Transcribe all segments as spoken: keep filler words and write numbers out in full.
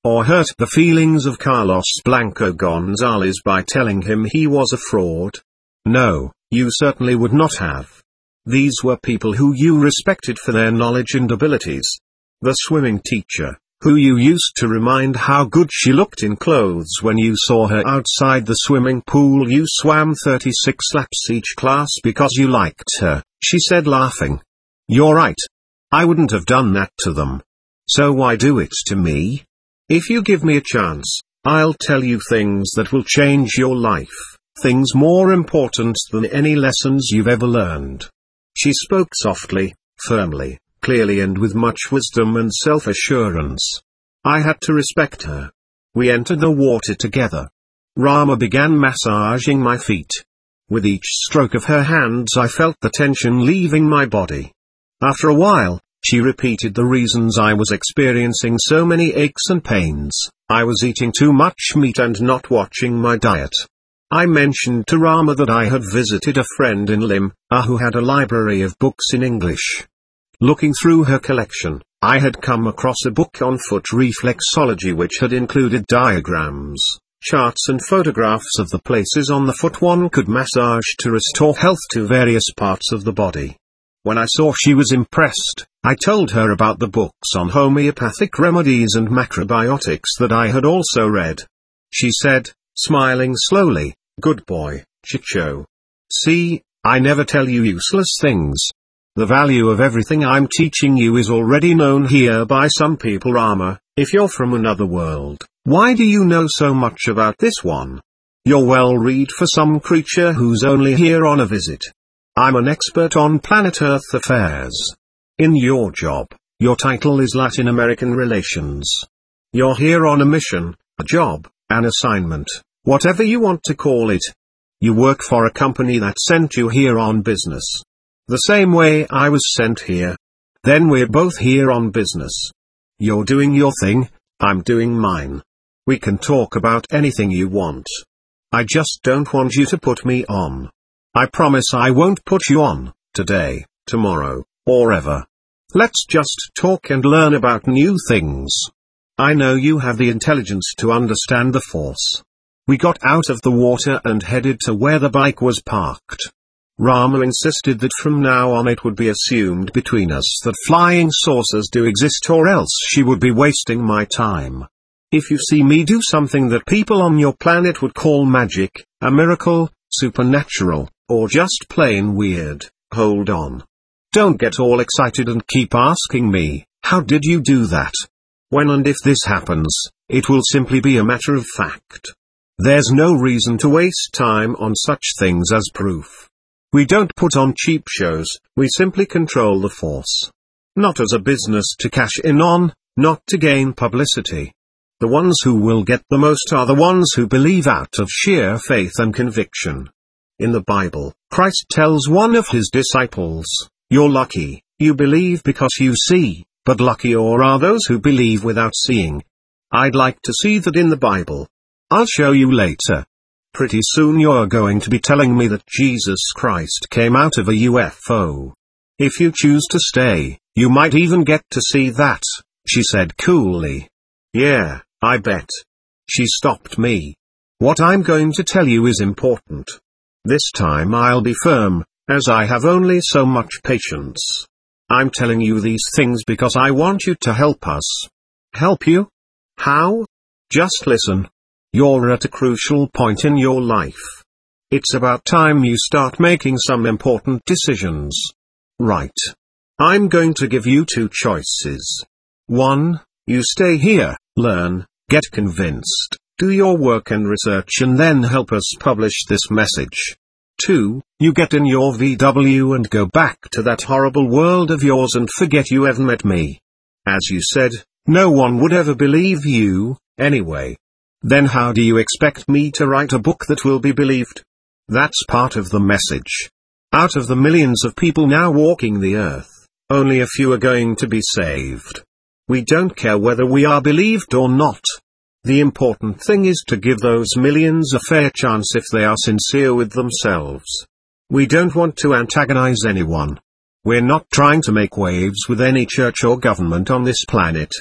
or hurt the feelings of Carlos Blanco Gonzalez by telling him he was a fraud? No, you certainly would not have. These were people who you respected for their knowledge and abilities. The swimming teacher, who you used to remind how good she looked in clothes when you saw her outside the swimming pool you swam thirty-six laps each class because you liked her, she said laughing. You're right. I wouldn't have done that to them. So why do it to me? If you give me a chance, I'll tell you things that will change your life, things more important than any lessons you've ever learned. She spoke softly, firmly, clearly and with much wisdom and self-assurance. I had to respect her. We entered the water together. Rama began massaging my feet. With each stroke of her hands I felt the tension leaving my body. After a while, she repeated the reasons I was experiencing so many aches and pains. I was eating too much meat and not watching my diet. I mentioned to Rama that I had visited a friend in Lima, who had a library of books in English. Looking through her collection, I had come across a book on foot reflexology which had included diagrams, charts and photographs of the places on the foot one could massage to restore health to various parts of the body. When I saw she was impressed, I told her about the books on homeopathic remedies and macrobiotics that I had also read. She said, smiling slowly, "Good boy, Chicho. See, I never tell you useless things. The value of everything I'm teaching you is already known here by some people. Rama, if you're from another world, why do you know so much about this one? You're well read for some creature who's only here on a visit. I'm an expert on planet Earth affairs. In your job, your title is Latin American Relations. You're here on a mission, a job, an assignment, whatever you want to call it. You work for a company that sent you here on business. The same way I was sent here. Then we're both here on business. You're doing your thing, I'm doing mine. We can talk about anything you want. I just don't want you to put me on. I promise I won't put you on, today, tomorrow, or ever. Let's just talk and learn about new things. I know you have the intelligence to understand the force. We got out of the water and headed to where the bike was parked. Rama insisted that from now on it would be assumed between us that flying saucers do exist, or else she would be wasting my time. If you see me do something that people on your planet would call magic, a miracle, supernatural, or just plain weird, hold on. Don't get all excited and keep asking me, how did you do that? When and if this happens, it will simply be a matter of fact. There's no reason to waste time on such things as proof. We don't put on cheap shows, we simply control the force. Not as a business to cash in on, not to gain publicity. The ones who will get the most are the ones who believe out of sheer faith and conviction. In the Bible, Christ tells one of his disciples, "You're lucky, you believe because you see, but luckier are those who believe without seeing." I'd like to see that in the Bible. I'll show you later. Pretty soon you're going to be telling me that Jesus Christ came out of a U F O. If you choose to stay, you might even get to see that, she said coolly. Yeah, I bet. She stopped me. What I'm going to tell you is important. This time I'll be firm, as I have only so much patience. I'm telling you these things because I want you to help us. Help you? How? Just listen. You're at a crucial point in your life. It's about time you start making some important decisions. Right. I'm going to give you two choices. One, you stay here, learn, get convinced, do your work and research and then help us publish this message. Two, you get in your V W and go back to that horrible world of yours and forget you ever met me. As you said, no one would ever believe you, anyway. Then how do you expect me to write a book that will be believed? That's part of the message. Out of the millions of people now walking the earth, only a few are going to be saved. We don't care whether we are believed or not. The important thing is to give those millions a fair chance if they are sincere with themselves. We don't want to antagonize anyone. We're not trying to make waves with any church or government on this planet.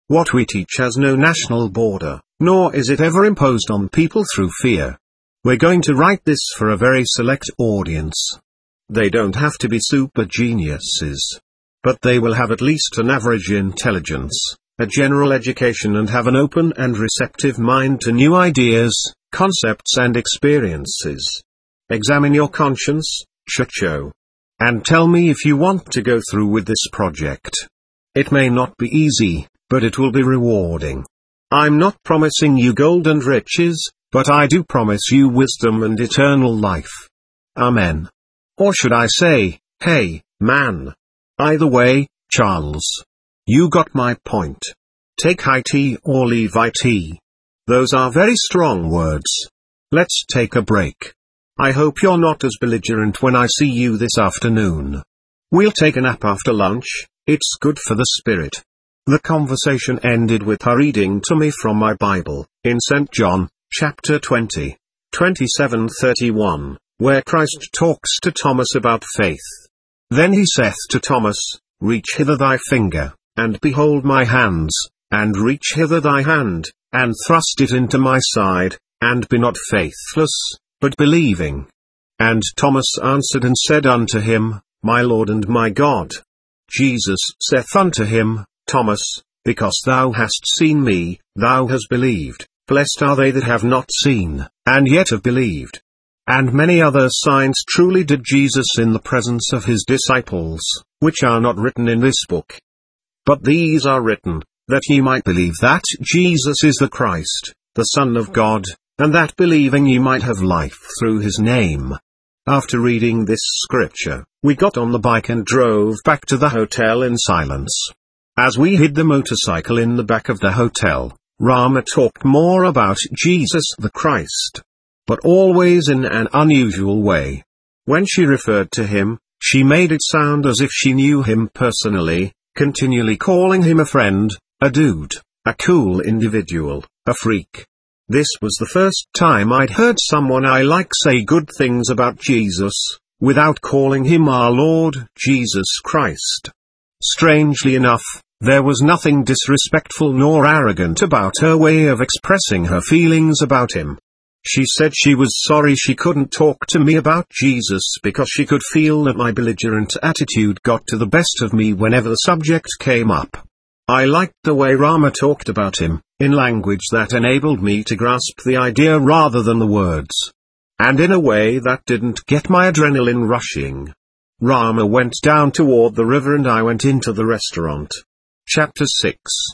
What we teach has no national border, nor is it ever imposed on people through fear. We're going to write this for a very select audience. They don't have to be super geniuses. But they will have at least an average intelligence, a general education, and have an open and receptive mind to new ideas, concepts and experiences. Examine your conscience, Chucho. And tell me if you want to go through with this project. It may not be easy, but it will be rewarding. I'm not promising you gold and riches, but I do promise you wisdom and eternal life. Amen. Or should I say, hey, man. Either way, Charles. You got my point. Take it or leave it. Those are very strong words. Let's take a break. I hope you're not as belligerent when I see you this afternoon. We'll take a nap after lunch, it's good for the spirit. The conversation ended with her reading to me from my Bible, in Saint John, chapter twenty, twenty-seven thirty-one, where Christ talks to Thomas about faith. Then he saith to Thomas, Reach hither thy finger, and behold my hands, and reach hither thy hand, and thrust it into my side, and be not faithless, but believing. And Thomas answered and said unto him, My Lord and my God. Jesus saith unto him, Thomas, because thou hast seen me, thou hast believed. Blessed are they that have not seen, and yet have believed. And many other signs truly did Jesus in the presence of his disciples, which are not written in this book. But these are written, that ye might believe that Jesus is the Christ, the Son of God, and that believing ye might have life through his name. After reading this scripture, we got on the bike and drove back to the hotel in silence. As we hid the motorcycle in the back of the hotel, Rama talked more about Jesus the Christ. But always in an unusual way. When she referred to him, she made it sound as if she knew him personally, continually calling him a friend, a dude, a cool individual, a freak. This was the first time I'd heard someone I like say good things about Jesus, without calling him our Lord Jesus Christ. Strangely enough, there was nothing disrespectful nor arrogant about her way of expressing her feelings about him. She said she was sorry she couldn't talk to me about Jesus because she could feel that my belligerent attitude got to the best of me whenever the subject came up. I liked the way Rama talked about him, in language that enabled me to grasp the idea rather than the words. And in a way that didn't get my adrenaline rushing. Rama went down toward the river and I went into the restaurant. Chapter six.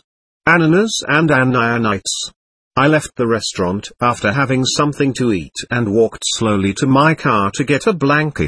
Ananias and Ananias. I left the restaurant after having something to eat and walked slowly to my car to get a blanket.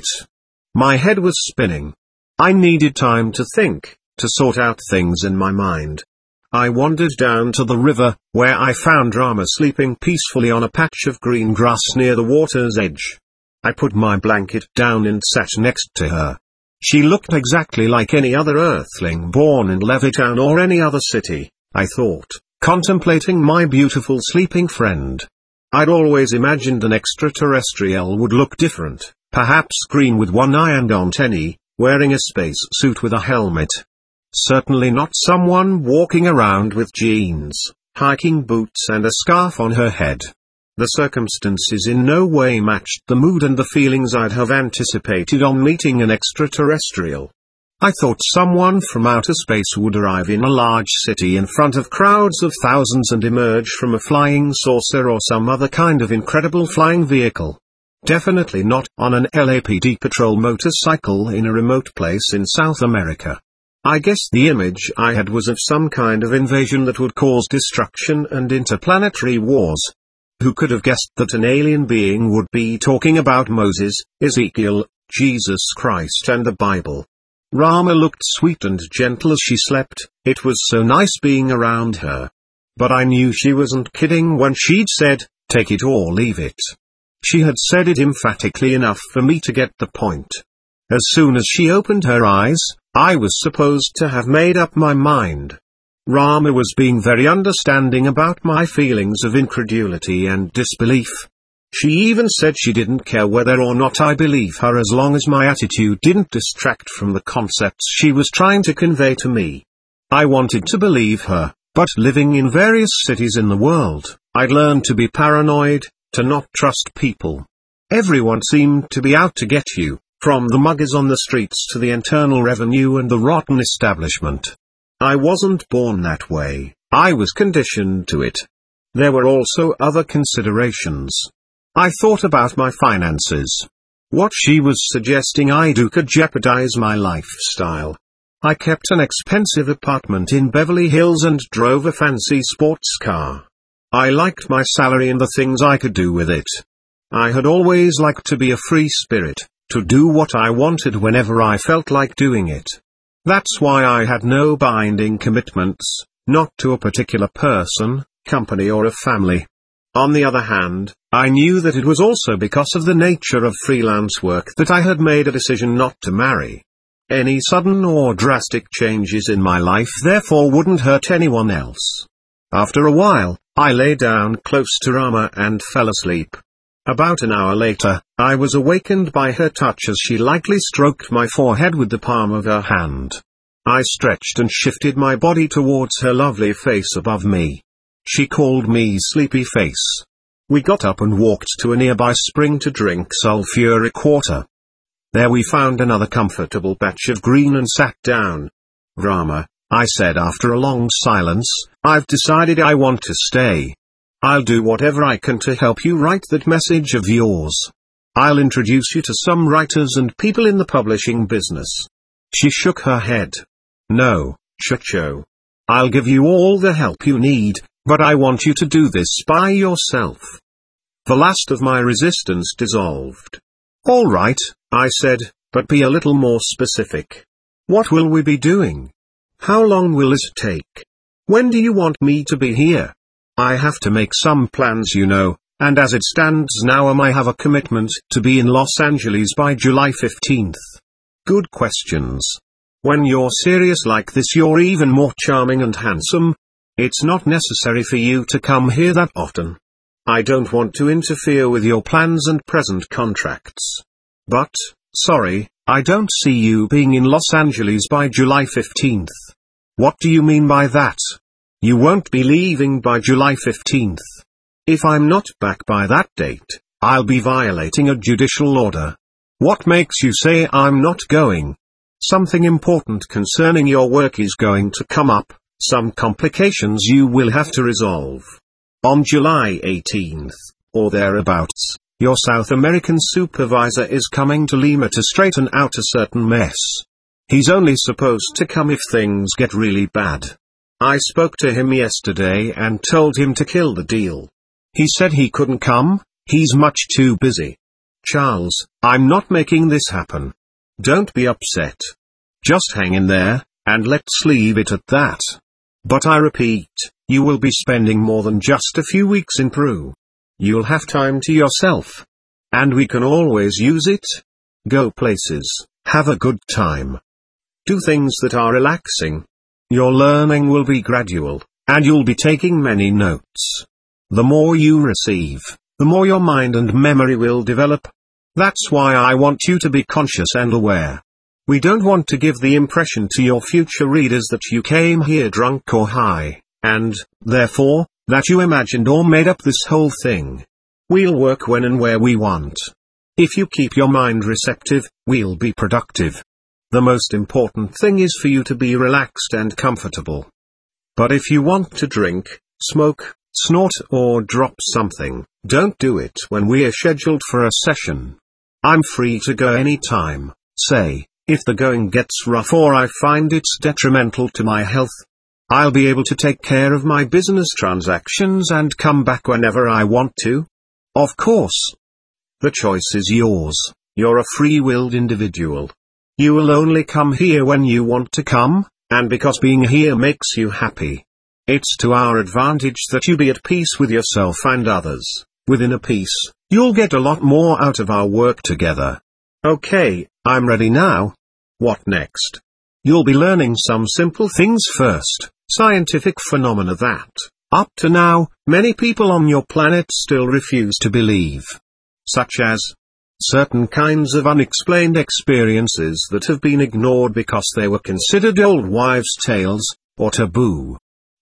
My head was spinning. I needed time to think, to sort out things in my mind. I wandered down to the river, where I found Rama sleeping peacefully on a patch of green grass near the water's edge. I put my blanket down and sat next to her. She looked exactly like any other earthling born in Levittown or any other city, I thought, contemplating my beautiful sleeping friend. I'd always imagined an extraterrestrial would look different, perhaps green with one eye and antennae, wearing a space suit with a helmet. Certainly not someone walking around with jeans, hiking boots and a scarf on her head. The circumstances in no way matched the mood and the feelings I'd have anticipated on meeting an extraterrestrial. I thought someone from outer space would arrive in a large city in front of crowds of thousands and emerge from a flying saucer or some other kind of incredible flying vehicle. Definitely not on an L A P D patrol motorcycle in a remote place in South America. I guess the image I had was of some kind of invasion that would cause destruction and interplanetary wars. Who could have guessed that an alien being would be talking about Moses, Ezekiel, Jesus Christ and the Bible? Rama looked sweet and gentle as she slept. It was so nice being around her. But I knew she wasn't kidding when she'd said, take it or leave it. She had said it emphatically enough for me to get the point. As soon as she opened her eyes, I was supposed to have made up my mind. Rama was being very understanding about my feelings of incredulity and disbelief. She even said she didn't care whether or not I believe her as long as my attitude didn't distract from the concepts she was trying to convey to me. I wanted to believe her, But living in various cities in the world, I'd learned to be paranoid, to not trust people. Everyone seemed to be out to get you, from the muggers on the streets to the Internal Revenue and the rotten establishment. I wasn't born that way, I was conditioned to it. There were also other considerations. I thought about my finances. What she was suggesting I do could jeopardize my lifestyle. I kept an expensive apartment in Beverly Hills and drove a fancy sports car. I liked my salary and the things I could do with it. I had always liked to be a free spirit, to do what I wanted whenever I felt like doing it. That's why I had no binding commitments, not to a particular person, company or a family. On the other hand, I knew that it was also because of the nature of freelance work that I had made a decision not to marry. Any sudden or drastic changes in my life therefore wouldn't hurt anyone else. After a while, I lay down close to Rama and fell asleep. About an hour later, I was awakened by her touch as she lightly stroked my forehead with the palm of her hand. I stretched and shifted my body towards her lovely face above me. She called me sleepy face. We got up and walked to a nearby spring to drink sulfuric water. There we found another comfortable patch of green and sat down. Rama, I said after a long silence, I've decided I want to stay. I'll do whatever I can to help you write that message of yours. I'll introduce you to some writers and people in the publishing business. She shook her head. No, Chucho. I'll give you all the help you need, but I want you to do this by yourself. The last of my resistance dissolved. All right, I said, but be a little more specific. What will we be doing? How long will this take? When do you want me to be here? I have to make some plans, you know, and as it stands now I have a commitment to be in Los Angeles by July fifteenth. Good questions. When you're serious like this you're even more charming and handsome. It's not necessary for you to come here that often. I don't want to interfere with your plans and present contracts. But, sorry, I don't see you being in Los Angeles by July fifteenth. What do you mean by that? You won't be leaving by July fifteenth. If I'm not back by that date, I'll be violating a judicial order. What makes you say I'm not going? Something important concerning your work is going to come up, some complications you will have to resolve. On July eighteenth, or thereabouts, your South American supervisor is coming to Lima to straighten out a certain mess. He's only supposed to come if things get really bad. I spoke to him yesterday and told him to kill the deal. He said he couldn't come, he's much too busy. Charles, I'm not making this happen. Don't be upset. Just hang in there, and let's leave it at that. But I repeat, you will be spending more than just a few weeks in Peru. You'll have time to yourself. And we can always use it. Go places, have a good time. Do things that are relaxing. Your learning will be gradual, and you'll be taking many notes. The more you receive, the more your mind and memory will develop. That's why I want you to be conscious and aware. We don't want to give the impression to your future readers that you came here drunk or high, and, therefore, that you imagined or made up this whole thing. We'll work when and where we want. If you keep your mind receptive, we'll be productive. The most important thing is for you to be relaxed and comfortable. But if you want to drink, smoke, snort or drop something, don't do it when we're scheduled for a session. I'm free to go any time, say, if the going gets rough or I find it's detrimental to my health. I'll be able to take care of my business transactions and come back whenever I want to. Of course. The choice is yours, you're a free-willed individual. You will only come here when you want to come, and because being here makes you happy. It's to our advantage that you be at peace with yourself and others. Within a peace, you'll get a lot more out of our work together. Okay, I'm ready now. What next? You'll be learning some simple things first, scientific phenomena that, up to now, many people on your planet still refuse to believe. Such as certain kinds of unexplained experiences that have been ignored because they were considered old wives' tales, or taboo.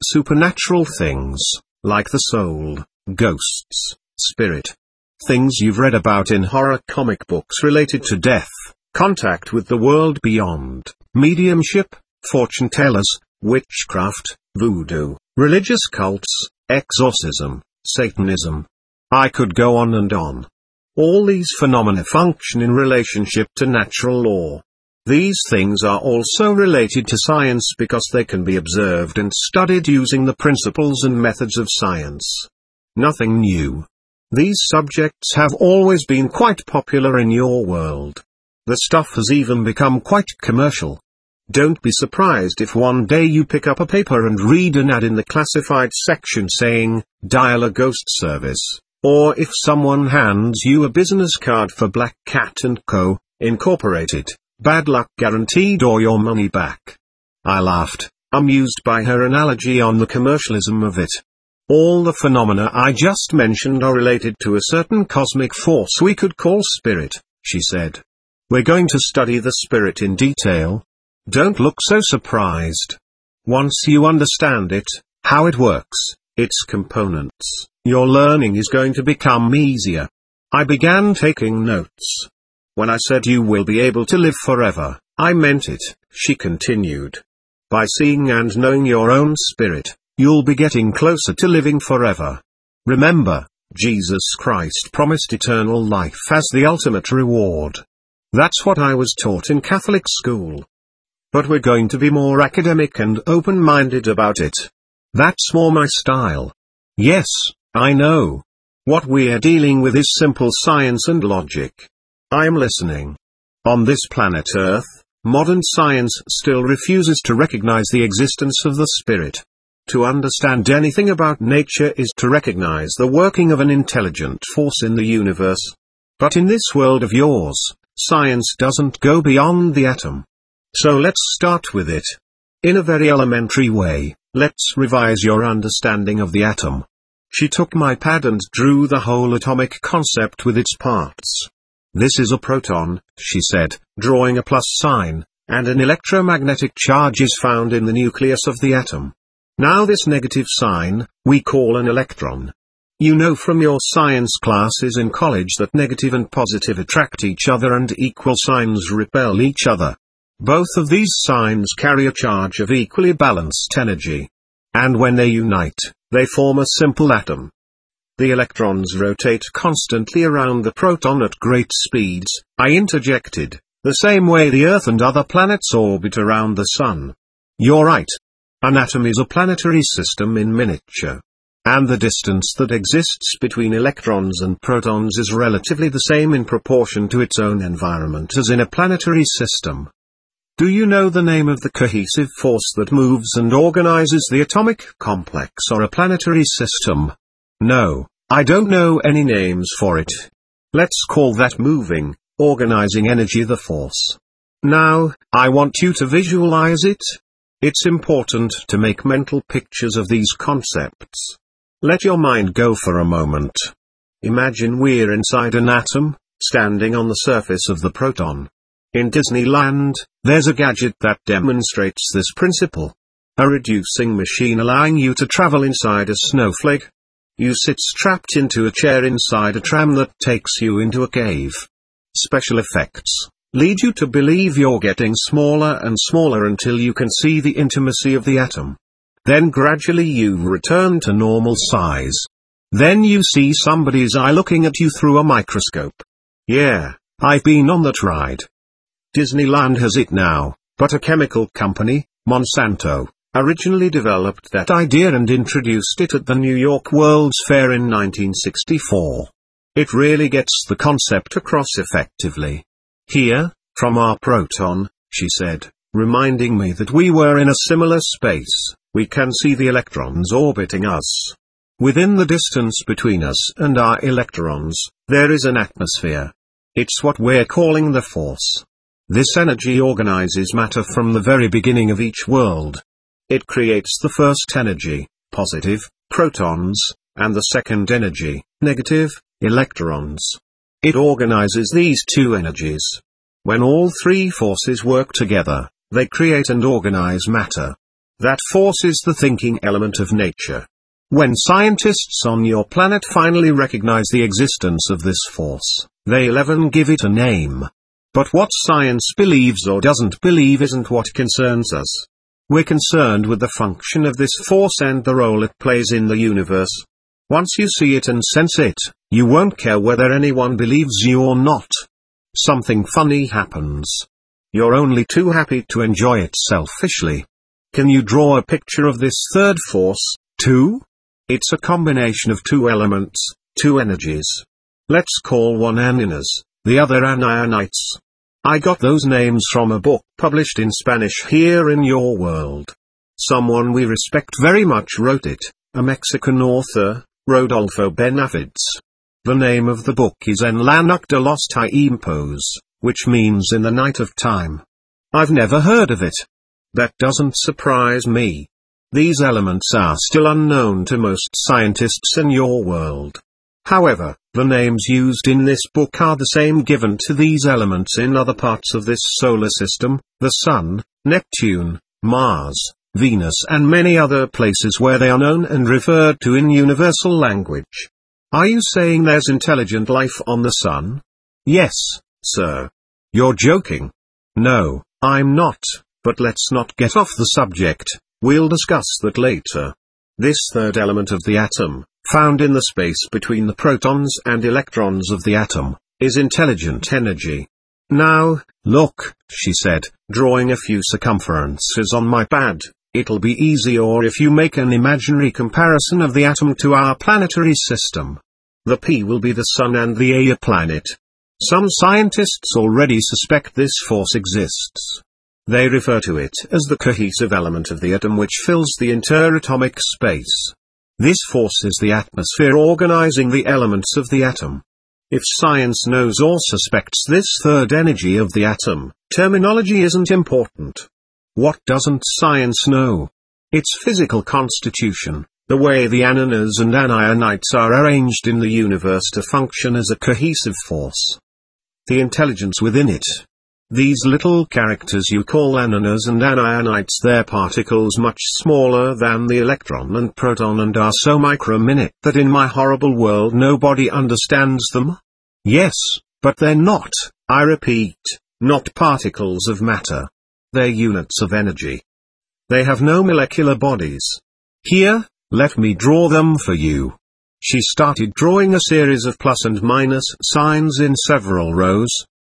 supernatural things, like the soul, ghosts, spirit. Things you've read about in horror comic books related to death, contact with the world beyond, mediumship, fortune tellers, witchcraft, voodoo, religious cults, exorcism, Satanism. I could go on and on. All these phenomena function in relationship to natural law. These things are also related to science because they can be observed and studied using the principles and methods of science. Nothing new. These subjects have always been quite popular in your world. The stuff has even become quite commercial. Don't be surprised if one day you pick up a paper and read an ad in the classified section saying, "Dial a ghost service," or if someone hands you a business card for Black Cat and Co., Incorporated, bad luck guaranteed or your money back. I laughed, amused by her analogy on the commercialism of it. All the phenomena I just mentioned are related to a certain cosmic force we could call spirit, she said. We're going to study the spirit in detail. Don't look so surprised. Once you understand it, how it works, its components, your learning is going to become easier. I began taking notes. When I said you will be able to live forever, I meant it, she continued. By seeing and knowing your own spirit, you'll be getting closer to living forever. Remember, Jesus Christ promised eternal life as the ultimate reward. That's what I was taught in Catholic school. But we're going to be more academic and open-minded about it. That's more my style. Yes, I know. What we're dealing with is simple science and logic. I'm listening. On this planet Earth, modern science still refuses to recognize the existence of the spirit. To understand anything about nature is to recognize the working of an intelligent force in the universe. But in this world of yours, science doesn't go beyond the atom. So let's start with it. In a very elementary way, let's revise your understanding of the atom. She took my pad and drew the whole atomic concept with its parts. This is a proton, she said, drawing a plus sign, and an electromagnetic charge is found in the nucleus of the atom. Now this negative sign, we call an electron. You know from your science classes in college that negative and positive attract each other and equal signs repel each other. Both of these signs carry a charge of equally balanced energy. And when they unite, they form a simple atom. The electrons rotate constantly around the proton at great speeds, I interjected, the same way the Earth and other planets orbit around the Sun. You're right. An atom is a planetary system in miniature. And the distance that exists between electrons and protons is relatively the same in proportion to its own environment as in a planetary system. Do you know the name of the cohesive force that moves and organizes the atomic complex or a planetary system? No, I don't know any names for it. Let's call that moving, organizing energy the force. Now, I want you to visualize it. It's important to make mental pictures of these concepts. Let your mind go for a moment. Imagine we're inside an atom, standing on the surface of the proton. In Disneyland, there's a gadget that demonstrates this principle. A reducing machine allowing you to travel inside a snowflake. You sit strapped into a chair inside a tram that takes you into a cave. Special effects lead you to believe you're getting smaller and smaller until you can see the intimacy of the atom. Then gradually you return to normal size. Then you see somebody's eye looking at you through a microscope. Yeah, I've been on that ride. Disneyland has it now, but a chemical company, Monsanto, originally developed that idea and introduced it at the New York World's Fair in nineteen sixty-four. It really gets the concept across effectively. Here, from our proton, she said, reminding me that we were in a similar space, we can see the electrons orbiting us. Within the distance between us and our electrons, there is an atmosphere. It's what we're calling the force. This energy organizes matter from the very beginning of each world. It creates the first energy, positive, protons, and the second energy, negative, electrons. It organizes these two energies. When all three forces work together, they create and organize matter. That force is the thinking element of nature. When scientists on your planet finally recognize the existence of this force, they'll even give it a name. But what science believes or doesn't believe isn't what concerns us. We're concerned with the function of this force and the role it plays in the universe. Once you see it and sense it, you won't care whether anyone believes you or not. Something funny happens. You're only too happy to enjoy it selfishly. Can you draw a picture of this third force, too? It's a combination of two elements, two energies. Let's call one anions, the other anionites. I got those names from a book published in Spanish here in your world. Someone we respect very much wrote it, a Mexican author, Rodolfo Benavides. The name of the book is En la noche de los tiempos, which means in the night of time. I've never heard of it. That doesn't surprise me. These elements are still unknown to most scientists in your world. However, the names used in this book are the same given to these elements in other parts of this solar system, the Sun, Neptune, Mars, Venus and many other places where they are known and referred to in universal language. Are you saying there's intelligent life on the Sun? Yes, sir. You're joking. No, I'm not, but let's not get off the subject, we'll discuss that later. This third element of the atom, found in the space between the protons and electrons of the atom, is intelligent energy. Now, look, she said, drawing a few circumferences on my pad, it'll be easier if you make an imaginary comparison of the atom to our planetary system. The P will be the Sun and the A a planet. Some scientists already suspect this force exists. They refer to it as the cohesive element of the atom which fills the interatomic space. This force is the atmosphere organizing the elements of the atom. If science knows or suspects this third energy of the atom, terminology isn't important. What doesn't science know? Its physical constitution, the way the anions and anionites are arranged in the universe to function as a cohesive force. The intelligence within it. These little characters you call anions and anionites, they're particles much smaller than the electron and proton and are so micro-minute that in my horrible world nobody understands them? Yes, but they're not, I repeat, not particles of matter. They're units of energy. They have no molecular bodies. Here, let me draw them for you. She started drawing a series of plus and minus signs in several rows.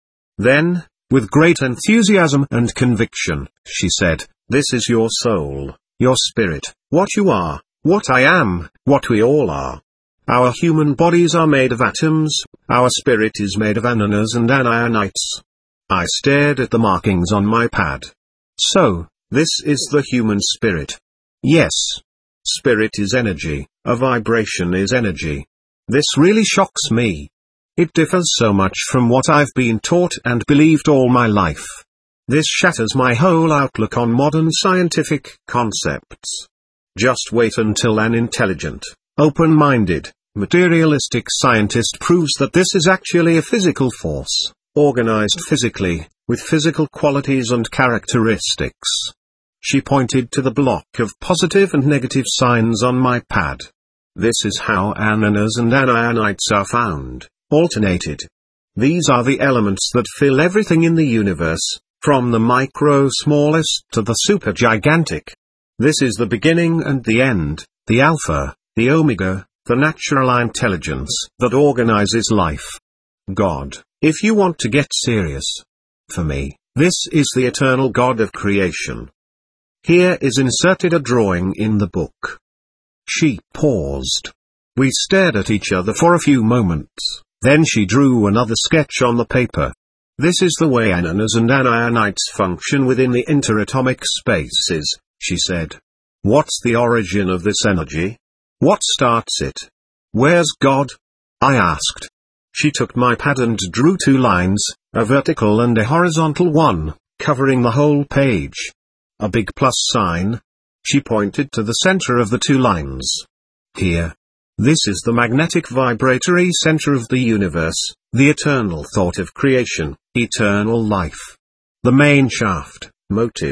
Then, with great enthusiasm and conviction, she said, "This is your soul, your spirit, what you are, what I am, what we all are. Our human bodies are made of atoms, our spirit is made of anions and anionites." I stared at the markings on my pad. So, this is the human spirit. Yes. Spirit is energy, a vibration is energy. This really shocks me. It differs so much from what I've been taught and believed all my life. This shatters my whole outlook on modern scientific concepts. Just wait until an intelligent, open-minded, materialistic scientist proves that this is actually a physical force, organized physically, with physical qualities and characteristics. She pointed to the block of positive and negative signs on my pad. This is how anions and anionites are found. Alternated. These are the elements that fill everything in the universe, from the micro-smallest to the super-gigantic. This is the beginning and the end, the alpha, the omega, the natural intelligence that organizes life. God, if you want to get serious. For me, this is the eternal God of creation. Here is inserted a drawing in the book. She paused. We stared at each other for a few moments. Then she drew another sketch on the paper. This is the way anions and anionites function within the interatomic spaces, she said. What's the origin of this energy? What starts it? Where's God? I asked. She took my pad and drew two lines, a vertical and a horizontal one, covering the whole page. A big plus sign. She pointed to the center of the two lines. Here. This is the magnetic vibratory center of the universe, the eternal thought of creation, eternal life. The main shaft, motive,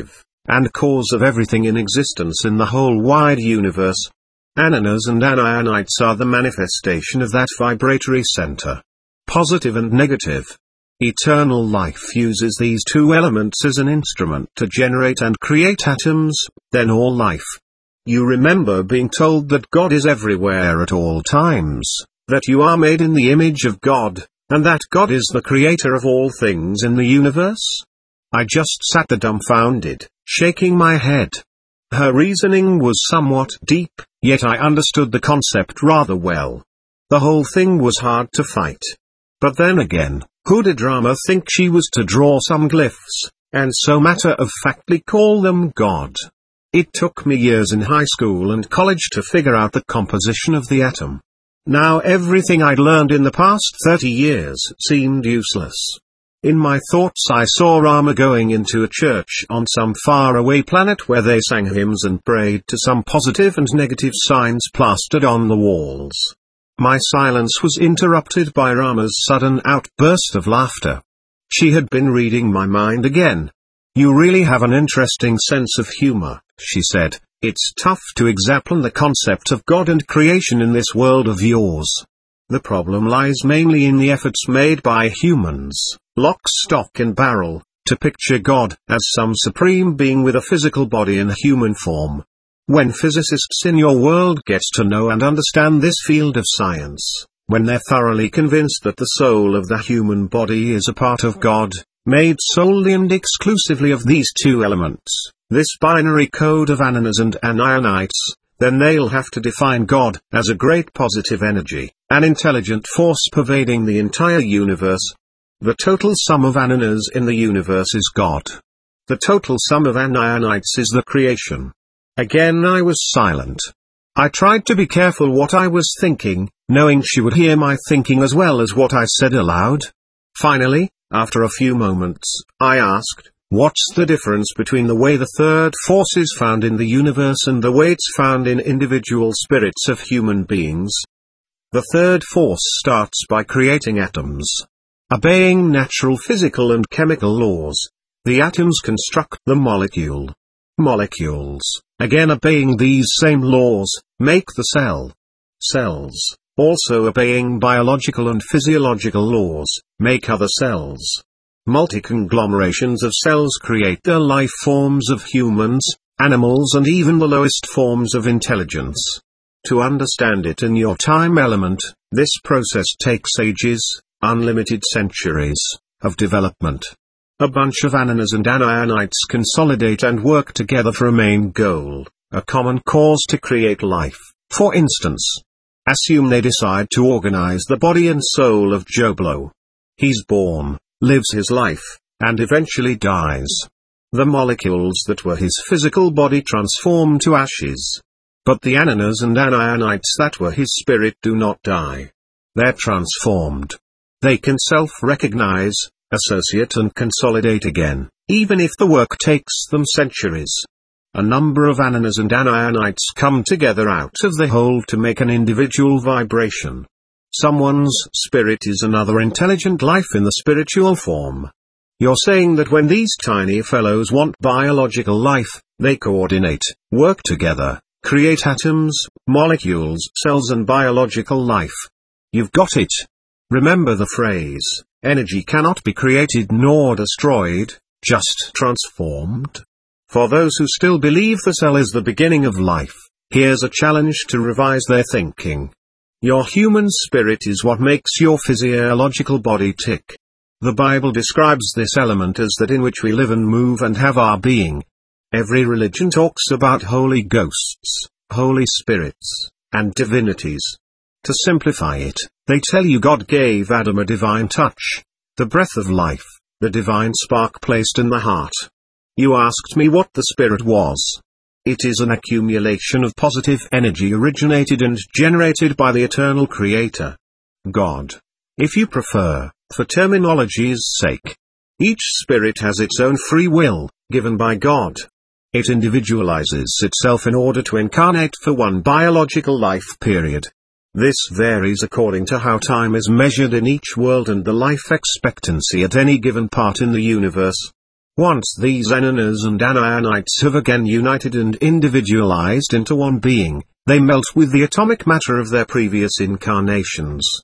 and cause of everything in existence in the whole wide universe. Ananas and anionites are the manifestation of that vibratory center. Positive and negative. Eternal life uses these two elements as an instrument to generate and create atoms, then all life. You remember being told that God is everywhere at all times, that you are made in the image of God, and that God is the creator of all things in the universe? I just sat there dumbfounded, shaking my head. Her reasoning was somewhat deep, yet I understood the concept rather well. The whole thing was hard to fight. But then again, who did Rama think she was to draw some glyphs, and so matter-of-factly call them God? It took me years in high school and college to figure out the composition of the atom. Now everything I'd learned in the past thirty years seemed useless. In my thoughts I saw Rama going into a church on some faraway planet where they sang hymns and prayed to some positive and negative signs plastered on the walls. My silence was interrupted by Rama's sudden outburst of laughter. She had been reading my mind again. "You really have an interesting sense of humor," she said. "It's tough to examine the concept of God and creation in this world of yours. The problem lies mainly in the efforts made by humans, lock, stock and barrel, to picture God as some supreme being with a physical body in human form. When physicists in your world get to know and understand this field of science, when they're thoroughly convinced that the soul of the human body is a part of God, made solely and exclusively of these two elements, this binary code of ananas and anionites, then they'll have to define God as a great positive energy, an intelligent force pervading the entire universe. The total sum of ananas in the universe is God. The total sum of anionites is the creation." Again I was silent. I tried to be careful what I was thinking, knowing she would hear my thinking as well as what I said aloud. Finally, after a few moments, I asked, "What's the difference between the way the third force is found in the universe and the way it's found in individual spirits of human beings?" The third force starts by creating atoms. Obeying natural physical and chemical laws, the atoms construct the molecule. Molecules, again obeying these same laws, make the cell. Cells, also obeying biological and physiological laws, make other cells. Multi-conglomerations of cells create the life forms of humans, animals and even the lowest forms of intelligence. To understand it in your time element, this process takes ages, unlimited centuries, of development. A bunch of ananas and anionites consolidate and work together for a main goal, a common cause to create life. For instance, assume they decide to organize the body and soul of Joe Blow. He's born, lives his life, and eventually dies. The molecules that were his physical body transform to ashes. But the ananas and anionites that were his spirit do not die. They're transformed. They can self-recognize, associate and consolidate again, even if the work takes them centuries. A number of ananas and anionites come together out of the whole to make an individual vibration. Someone's spirit is another intelligent life in the spiritual form. You're saying that when these tiny fellows want biological life, they coordinate, work together, create atoms, molecules, cells and biological life. You've got it. Remember the phrase, energy cannot be created nor destroyed, just transformed. For those who still believe the cell is the beginning of life, here's a challenge to revise their thinking. Your human spirit is what makes your physiological body tick. The Bible describes this element as that in which we live and move and have our being. Every religion talks about holy ghosts, holy spirits, and divinities. To simplify it, they tell you God gave Adam a divine touch, the breath of life, the divine spark placed in the heart. You asked me what the spirit was. It is an accumulation of positive energy originated and generated by the eternal Creator. God. If you prefer, for terminology's sake. Each spirit has its own free will, given by God. It individualizes itself in order to incarnate for one biological life period. This varies according to how time is measured in each world and the life expectancy at any given part in the universe. Once these Ananas and Anaanites have again united and individualized into one being, they melt with the atomic matter of their previous incarnations.